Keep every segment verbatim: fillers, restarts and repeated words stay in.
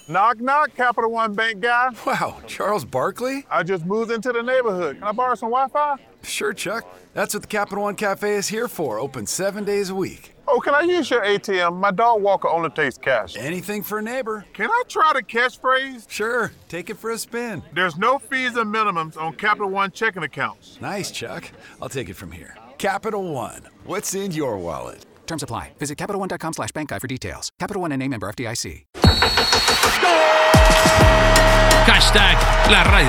Knock, knock, Capital One Bank guy. Wow, Charles Barkley? I just moved into the neighborhood. Can I borrow some Wi-Fi? Sure, Chuck. That's what the Capital One Cafe is here for, open seven days a week. Oh, can I use your A T M? My dog Walker only takes cash. Anything for a neighbor. Can I try the catchphrase? Sure, take it for a spin. There's no fees or minimums on Capital One checking accounts. Nice, Chuck. I'll take it from here. Capital One, what's in your wallet? Terms apply. Visit CapitalOne.com slash bank guide for details. Capital One N A member F D I C. Hashtag la radio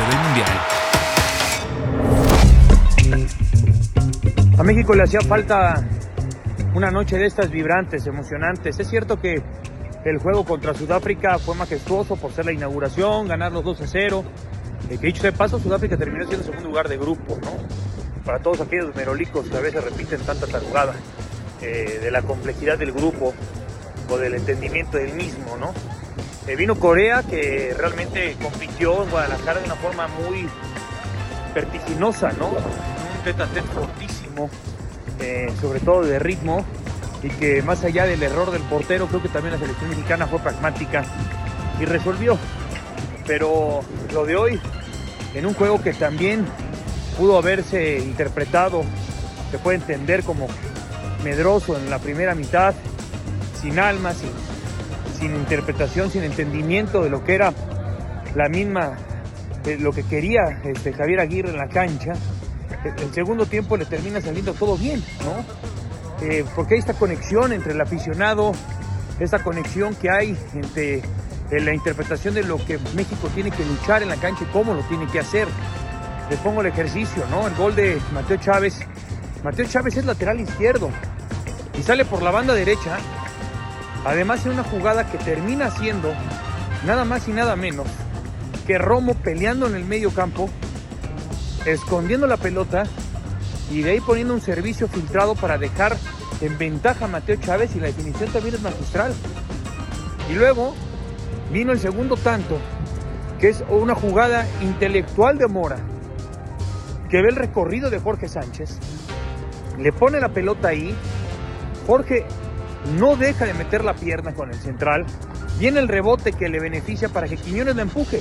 del Mundial. A México le hacía falta una noche de estas vibrantes, emocionantes. Es cierto que el juego contra Sudáfrica fue majestuoso por ser la inauguración, ganar los dos a cero. Eh, que dicho sea de paso, Sudáfrica terminó siendo segundo lugar de grupo, ¿no? Para todos aquellos merolicos que a veces repiten tanta tarugada eh, de la complejidad del grupo o del entendimiento del mismo, ¿no? Eh, vino Corea, que realmente compitió en Guadalajara de una forma muy vertiginosa, ¿no? Un tete-a-tete fortísimo, eh, sobre todo de ritmo, y que más allá del error del portero, creo que también la selección mexicana fue pragmática y resolvió. Pero lo de hoy, en un juego que también pudo haberse interpretado, se puede entender como medroso en la primera mitad, sin alma, sin, sin interpretación, sin entendimiento de lo que era la misma, de lo que quería este, Javier Aguirre en la cancha. El segundo tiempo le termina saliendo todo bien, ¿no? Eh, porque hay esta conexión entre el aficionado, esta conexión que hay entre eh, la interpretación de lo que México tiene que luchar en la cancha y cómo lo tiene que hacer. Les pongo el ejercicio, ¿no? El gol de Mateo Chávez. Mateo Chávez es lateral izquierdo y sale por la banda derecha. Además, en una jugada que termina siendo nada más y nada menos que Romo peleando en el medio campo, escondiendo la pelota y de ahí poniendo un servicio filtrado para dejar en ventaja a Mateo Chávez, y la definición también es magistral. Y luego vino el segundo tanto, que es una jugada intelectual de Mora, que ve el recorrido de Jorge Sánchez, le pone la pelota ahí, Jorge no deja de meter la pierna con el central, viene el rebote que le beneficia para que Quiñones la empuje.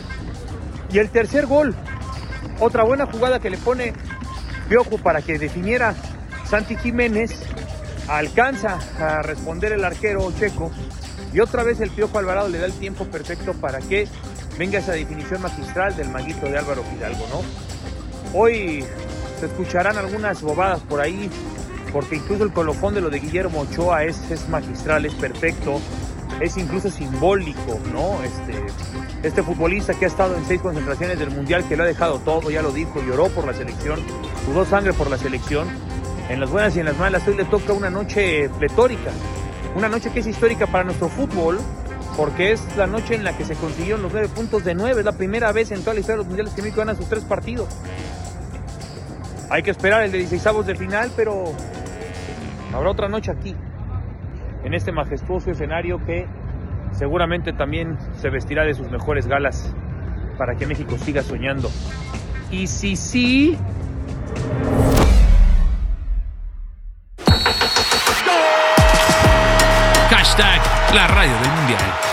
Y el tercer gol, otra buena jugada que le pone Piojo para que definiera Santi Jiménez, alcanza a responder el arquero checo, y otra vez el Piojo Alvarado le da el tiempo perfecto para que venga esa definición magistral del maguito de Álvaro Fidalgo, ¿no? Hoy se escucharán algunas bobadas por ahí, porque incluso el colofón de lo de Guillermo Ochoa es, es magistral, es perfecto, es incluso simbólico, ¿no? Este, este futbolista que ha estado en seis concentraciones del Mundial, que lo ha dejado todo, ya lo dijo, lloró por la selección, sudó sangre por la selección, en las buenas y en las malas. Hoy le toca una noche pletórica, una noche que es histórica para nuestro fútbol, porque es la noche en la que se consiguieron los nueve puntos de nueve, es la primera vez en toda la historia de los mundiales que México gana sus tres partidos. Hay que esperar el de dieciseisavos de final, pero habrá otra noche aquí, en este majestuoso escenario que seguramente también se vestirá de sus mejores galas para que México siga soñando. Y si sí... Hashtag la radio del Mundial.